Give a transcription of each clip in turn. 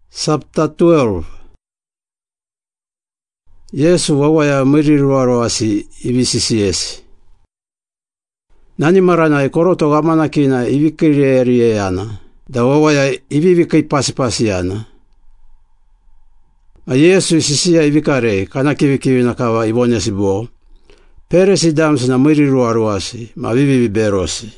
Chapter 12. Yesu wawaya mwiriruaroasi ibisisiesi. Nani maranai koroto gamanakina ibikirieriana. Da wawaya ibibikai pasipasiana. Ma Yesu isisia ibikare kanakivikivina kawa ibonesibo. Peresi damsi na mwiriruaroasi ma bibiberosi.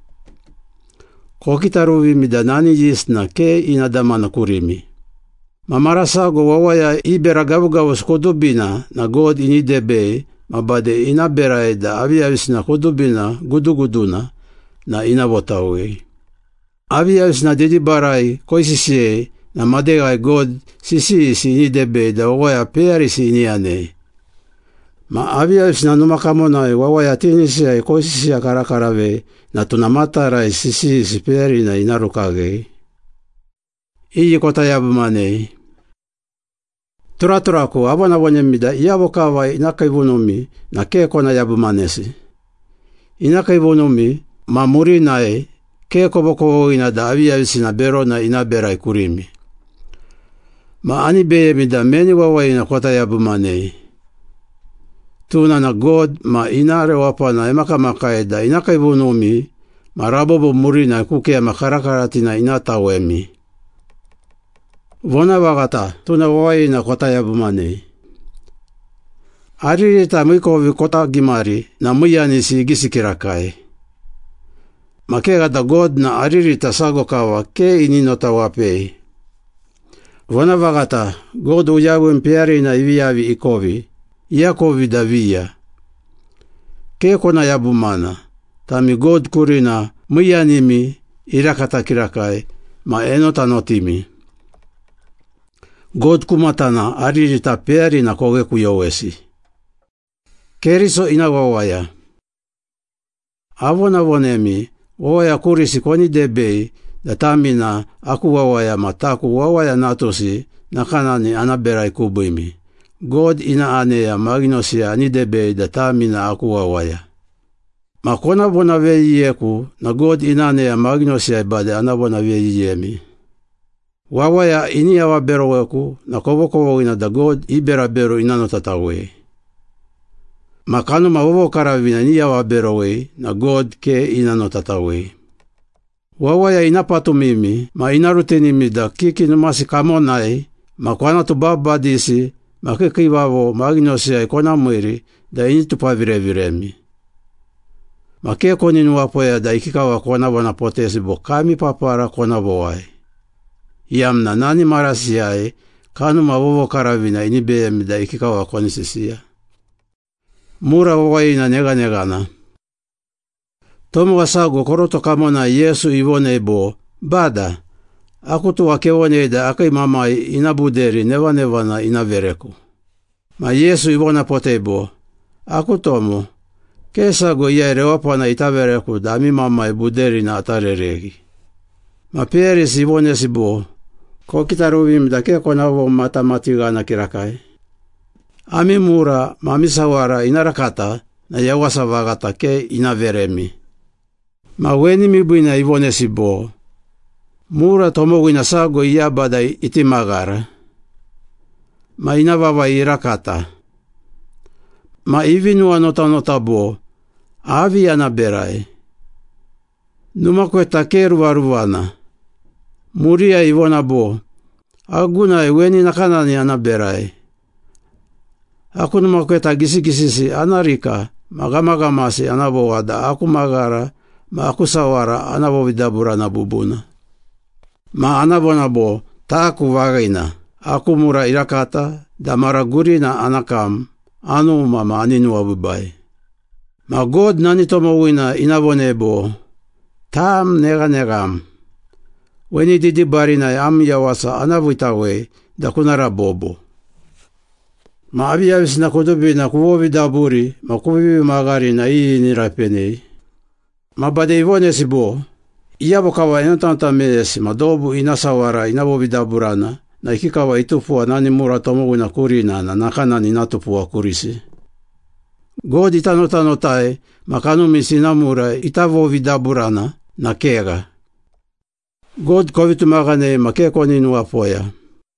Kokitaruvi mida nani yisna ke inadamana kurimi. Mamarasago wawaya ibera gavu skodubina na God inidebe mabade inabera da aviavisna kodubina guduguduna na inavotawe. Aviavisna didibarai koisisie na madegai God sisi inidebe da wawaya pearisi iniane. Ma aviavisna numakamonai wawaya tinisia koisisia karakarave na tunamatarai sisi peari na inarukage. Iyi kota yabumane. Turaturaku abonabonyemida iyabokawa inakaibunumi na kekona yabumanesi. Inakaibunumi mamurinae kekobokowo inada aviavisina bero na inaberai kurimi. Ma anibeyemida meni wawa ina kota yabumane. Tuna na God ma inare wapana emakamakaeda inakaibunumi ma rabobo murina kukea makarakaratina inatawemi. Vona wagata, tuna wawai na kota yabumane. Aririta mwikovi kota gimari na muyanisi gisikirakai. Makegata God na aririta sagokawa ke ininota wapei. Vona wagata, God uyabu mpiari na iviavi ikovi, iakovi davia. Ke kona yabumana, tami God kurina muyanimi irakata kirakai ma enota notimi. God kumatana aririta peari na koge kuyowesi. Keriso inawawaya. Avonavonemi, wawaya kurisi koni debei, datamina aku wawaya mataku wawaya natosi, nakanani anaberai kubuimi. God ina anea magnosia anidebei datamina aku wawaya. Makona bona veyeku, na God ina anea magnosia ibade anabona veyemi. Wawaya ini awa bero weku na kobo ina da God ibera bero inano tatawe. Makano mawobo karavina ni awa bero we na God ke inano tatawe. Wawaya inapatu mimi ma inaruteni mida kiki numasi kamonai makwana tubabadisi makiki wavo magnosia ikona mwiri da initupavireviremi. Make koni nuwapoya da ikikawa kona wana potesi bo kami papara kona boai. Yamna nani marasiae kanu mawovo karavina inibeyemida ikikawa konisisia. Mura wawaina negana. Tomu wasago koroto kamona Yesu ivone bo, bada, akutu wakewoneda akai mamai inabuderi nevanevana inavereku. Ma Yesu ivona potebo, akutomo, kesago iere wapana itavereku dami mamai buderi na atareregi. Ma peris ivonesi bo, kokitaruvim da ke konavo matamatigana kirakai. Ami mura mamisawara inarakata na yawasa vagata ke inaveremi. Ma weni mibuina ivonesi bo. Mura tomogina sago iyabada itimagara. Ma inavava irakata. Ma ivinu anota bo. Avi anaberai. Numakweta keruvaruvana. Muria ivona bo. Aguna weni nakanani anaberai. Aku numakweta gisi anarika. Magamagamasi anabowada. Aku magara. Ma aku sawara anabowidabura na bubuna. Ma anabona bo. Taku vagaina. Aku mura irakata. Damara gurina anakam. Anu mama aninu abubai. Ma God nanitomowina inabone bo. Tam negam. Weni didi barina am yawasa anavuitawe da kunara bobo. Ma aviavis na kudubi na kuwovi daburi ma kuvivi magari na ii nirapenei. Ma bade ivonesi bo. Iyabokawa inotanta meesi ma dobu inasawara inawovi daburana na ikikawa itupua nani mura tomoguna kurina na nakanani natupua kurisi. God itanotanotae ma kanumisi namura itavovi daburana na kega. God kovitu magane ma ke koni nuapoya.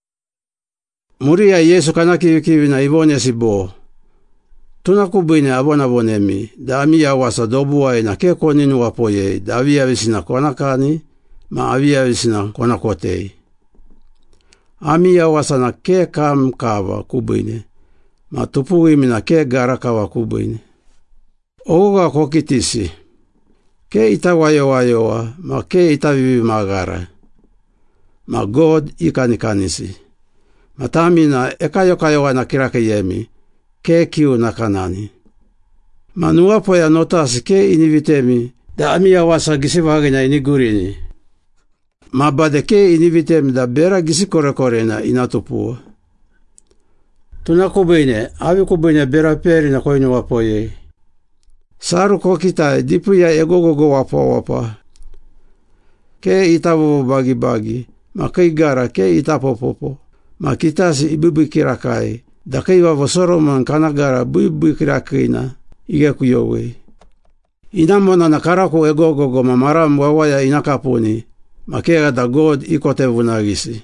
Muria Yesu kanakivikivi na ivonesi bo. Tunakubine avonavonemi, da amia wasa dobuai na keko ninu wapoye, da avia visina konakani, ma avia visina konakotei. Amia wasa na ke kam kawa kubine, ma tupuimi na ke gara kawa kubine. Ouga kokitisi, ke itawayowayowa, ma ke itavivi magara, ma God ikanikanisi. Matamina ekayokayowa na kirakeyemi, ke kiu na kanani. Manuapo ya notasi ke inivitemi, da amia wasa gisivage na inigurini. Mabade ke inivitemi da bera gisikore na inatupua. Tunakubine, avi kubine bera peri na koinu wapoye. Saru kokita dipu ya egogogo wapa. Ke itavu bagi, ma keigara ke itapopopo. Ma kitasi ibubi kirakai, da keiwa vosoro man kanagara buibu kirakina, ige kuyowe. Inamona na karako egogogo ma maram wawaya inakapuni, ma kega da God ikote vunagisi.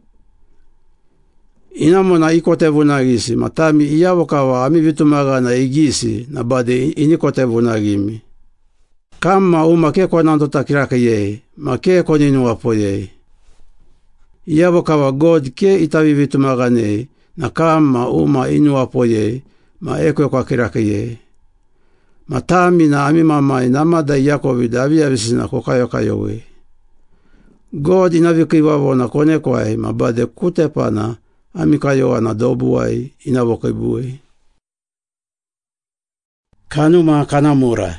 Inamona ikote vunagisi, matami iyavokawa amivitumaga na igisi, na bade inikote vunagimi. Kama umake nandota kirakeye, ma keko ninu wapoye. Iyavokawa God ke itavivitumagane, na kama uma inu wapoye, ma ekwe kwa kirakeye. Matami na amimamai namada Yakovi da avia visina kokayokayowe. God inavikiwavo na kone kwae, mabade kutepana amikayowa na dobuwai inavokibuwe. Kanuma kanamura.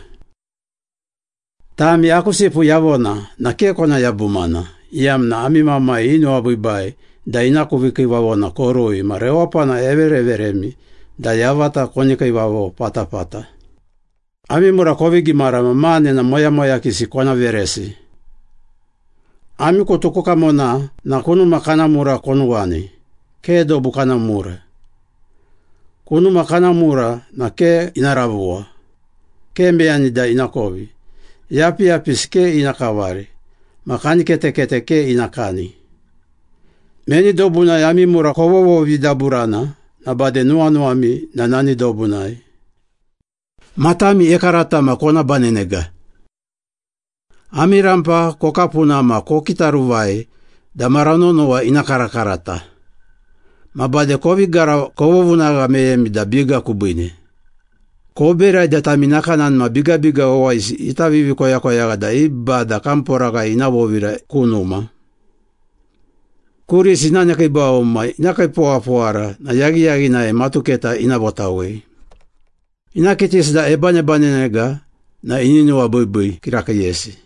Tami akusipu yavona na kekona yabumana. Iamna amimamai inu abuibai, da inakuvikiwavo na korui marewapana evereveremi, da yavata konikiwavo patapata. Amimura kovigimara mamane na moya kisi kona veresi. Ami kutukuka mona na kunuma kanamura konuwani, ke dobu kanamura. Kunuma kanamura na ke inaravua, ke mbeani da inakovi, yapi ske inakawari, makani kete ke inakani. Meni dobuna yami mura kovovo vidaburana, na bade nuanuami na nani dobunai. Matami ekarata makona banenega. Amirampa kokapuna ma kokitaruvai, da maranono wa inakarakarata. Mabade kovigara kovovunaga meyemi da biga kubine. Kobera da taminakanan ma biga owaisi itavivi koyaga da ibba da kamporaga inavovira kunuma. Kurisi na nyakibao ma nyakaipoapoara na yagi na matuketa inavotawe. Inakitis da ebane na ininu wa buibui kirakayesi.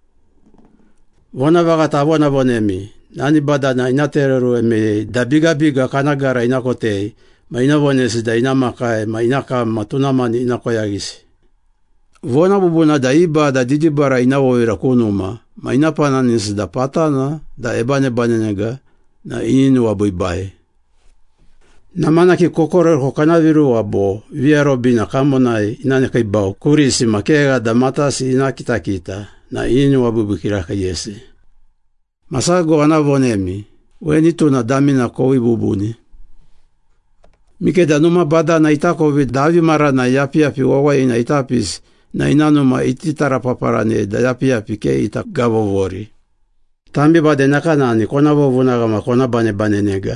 Vona vagata vona vonemi, nani bada na inatereru eme da biga kanagara inakotei, ma inavonesi da inamakae, ma inaka matunamani inakoyagisi. Vona bubuna da iba da didibara inavovira kunuma, ma inapananisi da patana da ebane na ininu wa buibai. Namanaki kokore kanaviru wabo, vierobina kamonai inanekaibao, kurisi makega da matasi inakitakita, na ininu wa bubukirakayesi. Masago anavonemi, wenitu na damina kowi bubuni. Mikeda numa bada na itakovi davi mara na yapi wawai na itapis, na inanuma ititara paparane da yapi ke itagavovori. Tambi bade nakanani kona vovunaga ma kona bane nega.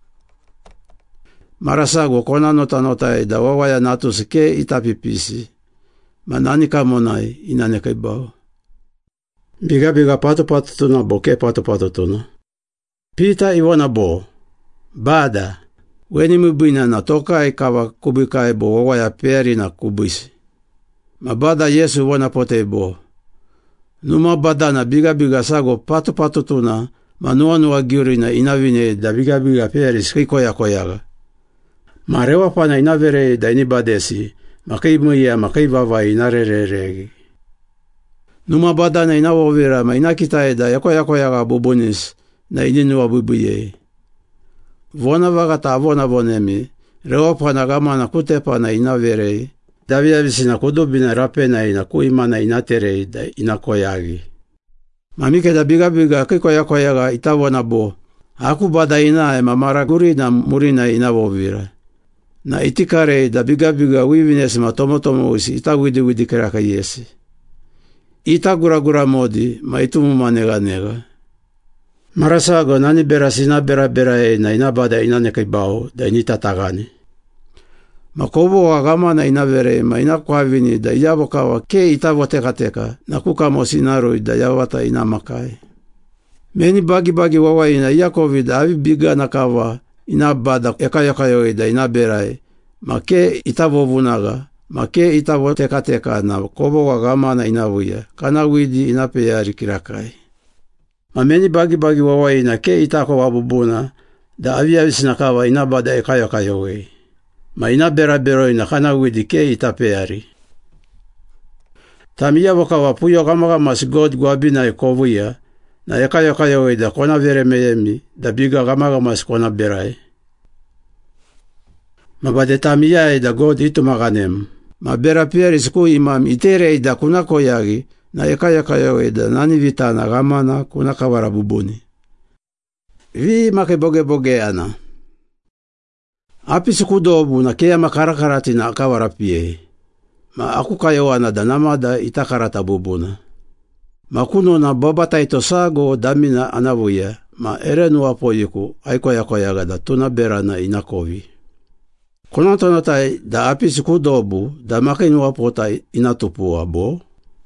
Marasago kona nota da wawaya natus ke itapipisi, manani kamonai inanekaibao. Biga pato tuna bo ke pato tuna. Pita iwana bo, bada, weni mubina na tokai kawa kubikai bo wawaya peri na kubisi. Mabada Yesu wana pote bo. Numa bada na biga sago pato tuna, manuanu agiuri na inavine da biga peri skikoyaga. Marewa pana inavere da inibadesi, makei vavai inarereregi. Numa bada na inavovira ma inakitae da yakoyaga bubunis na ininu abubuye. Vona vagata avona vonemi, rewa pana gama na kutepa na inavere, davia visina kudubina rapena ina kuimana inatere da inakoyagi. Mamike da biga kikoyaga itavona bo, Aku bada ina mamaraguri na murina inavovira. Na itikare da biga wivinesi matomotomo usi ita widi keraka yesi. Ita gura modi ma itumu manega. Marasago nani berasi na bera na inabada inaneke bao da inita tagani. Makobo wa gama na inavere ma inakwavini da yavokawa ke itavo teka na kukamo sinaroi da yavata inamakai. Meni bagi wawa ina Yakovi da avi biga na kawa inabada ekayakayo da inaberai ma ke itavo vunaga ma ke itavo teka na kobo wa gama na inavuya kana widi inapeyari kirakai. Ma meni bagi wawa ina ke itako wabubuna da avisina kawa inabada ekayakayo ma inabera ina kana widi ke itapeyari. Tamia wakawa puyo gama God gwabina ikovuya na ekayakayo da kona vere meyemi da biga gama kona berai. Ma bade tamia da God itu maganem. Ma bera pieri siku imam itere da kuna koyagi na ekayakayo da nani vitana gamana kuna kawara bubuni. Vi make boge ana. Api siku dobu na kea makarakarati na akawara pie. Ma aku kayo ana da namada itakarata bubuna. Ma kuno na babata ito sago damina anavuya. Ma erenu apoyiku aikoyakoyaga da tuna bera na inakovi. Konotonotai da api siku dobu da makinu apota inatupua bo.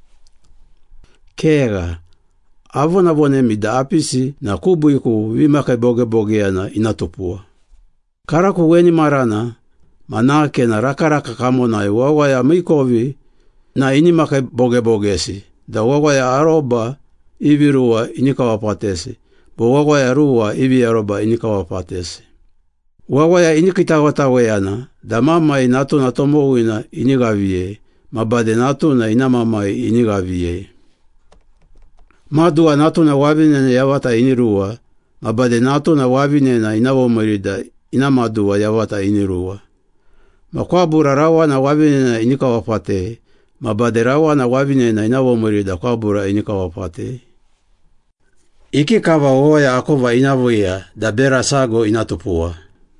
Kega, avona vonemi da apisi na kubuiku vimake boge ana inatupua. Karaku weni marana, manake na rakaraka kamona wawaya mikovi na inimake boge da wawaya aroba ivirua inikawapatesi, bo wawaya rua ivi aroba inikawapatesi. Wawaya inikitawataweyana, da mama inatu na tomo ina inigavie, mabade natu na inamama inigavie. Madua natu na wavine na yawata inirua, mabade natu na wavine na inavomorida inamadua yawata inirua. Makwabura rawa na wavine na inikawapate, mabade rawa na wavine na inavomorida kwabura inikawapate. Iki kawa oya akova inavuya da bera sago inatupua.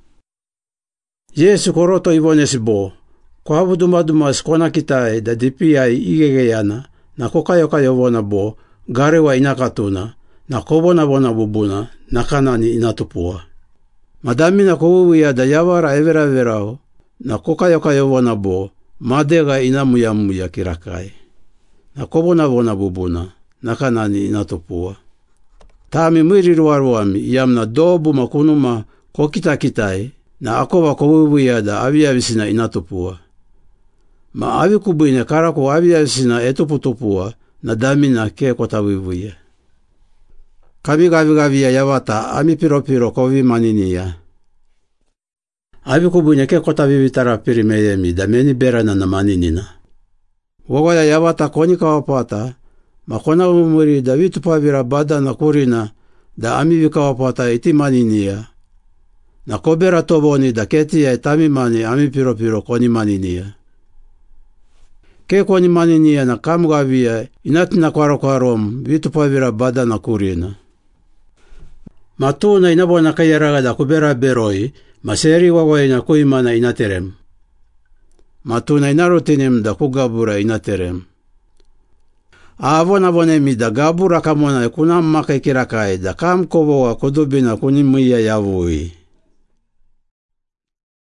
Yesu koroto ivonesi bo, kwa abuduma skona kitae da dipiai igegeyana na kokayo vona bo, garewa inakatuna na kobona vona bubuna na kanani inatupua. Madami na kuwuya da yawara evera na kokayo vona bo, madega inamuya kirakai. Na kobona vona bubuna na kanani inatupua. Tami mwiriruaruami yamna dobu makunuma kokitakitai na akova kuwuya da aviavisina inatupua. Ma avi kubuine karako aviavisina etuputupua na dami na ke kotawivuya. Kabigavia yawata ami piro kovi maninia. Avi kubuine ke kotavivitara pirimeyemi da meni berana na maninina. Wawaya yawata koni kawapata, makona umuri da vitupavira bada na kurina da ami vikawapata iti maninia. Na kobera toboni da ketia etami mani ami piro koni maninia. Ke koni maninia na kamgavia inatina kwarom vitupavira bada na kurina. Matuna inabona kayaraga da kubera beroi, maseri wawai na kuimana inaterem. Matuna inarutinem da kugabura inaterem. Avona vonemi da gabura kamona kunam makekirakai da kam koboa kudubina kunimiya yavui.